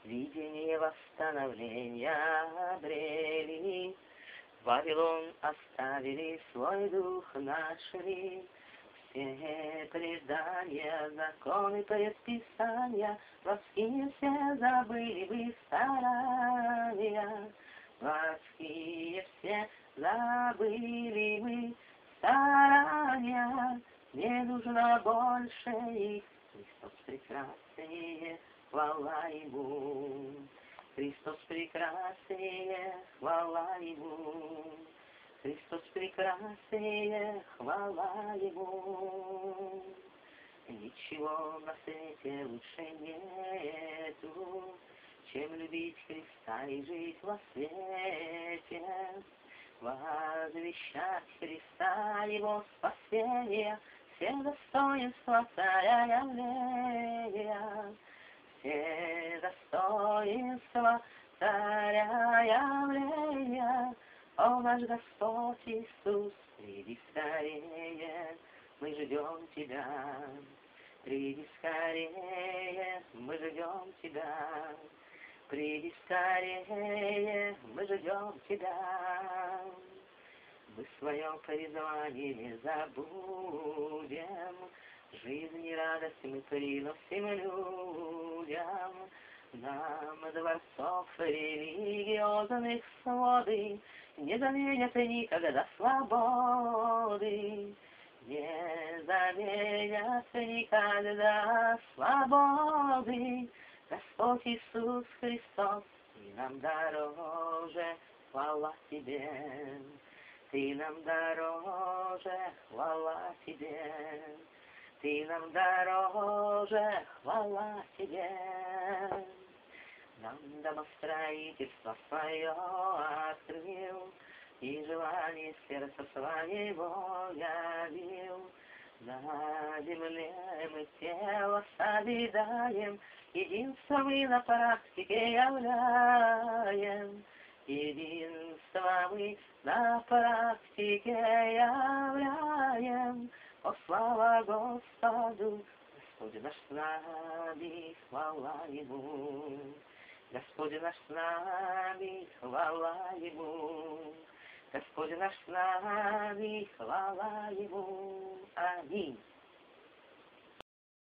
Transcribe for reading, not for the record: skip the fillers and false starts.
видение восстановления обрели. Вавилон оставили, свой дух нашли. Все предания, законы, предписания, плотские все забыли вы старания. Плотские все забыли мы старания. Не нужно больше их, Христос прекраснее, хвала Ему. Христос прекраснее, хвала Ему. Христос прекраснее, хвала Ему. Ничего на свете лучше нету, чем любить Христа и жить во свете. Возвещать Христа, Его спасения, все достоинства царя явления. Все достоинства царя явления. О, наш Господь Иисус, приди скорее, мы ждем Тебя. Приди скорее, мы ждем Тебя. Приди скорее, мы ждем Тебя. Мы в своем призвании не забудем, жизнь и радость мы приносим людям. Нам дворцов религиозных своды не заменят никогда свободы. Не заменят никогда свободы. Господь Иисус Христос, Ты нам дороже, хвала Тебе. Ты нам дороже, хвала Тебе. Ты нам дороже, хвала Тебе. Нам домостроительство свое открыл, и желание сердца своего явил. На земле мы тело созидаем, единство мы на практике являем. Единство мы на практике являем. О, слава Господу, Господь наш с нами, хвала Ему. Господь наш с нами, хвала Ему. Господь наш с нами, хвала Ему. Аминь.